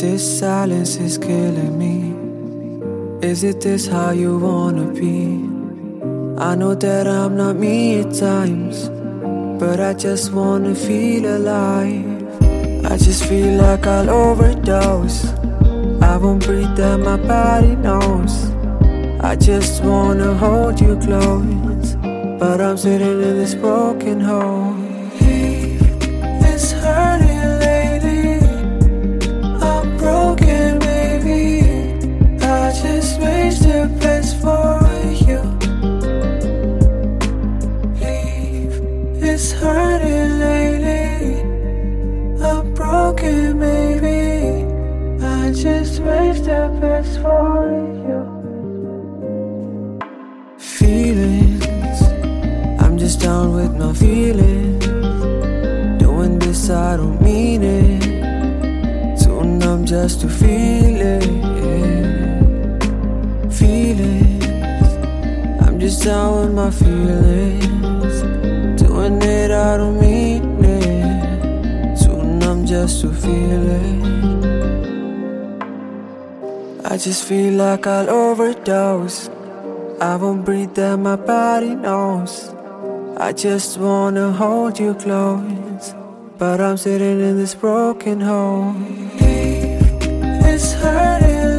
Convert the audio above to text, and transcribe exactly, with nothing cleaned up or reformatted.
This silence is killing me. Is it this how you wanna be? I know that I'm not me at times, but I just wanna feel alive. I just feel like I'll overdose. I won't breathe that my body knows. I just wanna hold you close, but I'm sitting in this broken hole. It's hurting lately. I'm broken, baby. I just wish the best for you. Leave. It's hurting lately. I'm broken, baby. I just wish the best for you. Feelings, I'm just down with my feelings. Doing this, I don't mean it. Too numb just to feel it. Feelings, I'm just down with my feelings. Doing it, I don't mean it. Too numb just to feel it. I just feel like I'll overdose. I won't breathe that my body knows. I just wanna hold you close, but I'm sitting in this broken hole. It's hurting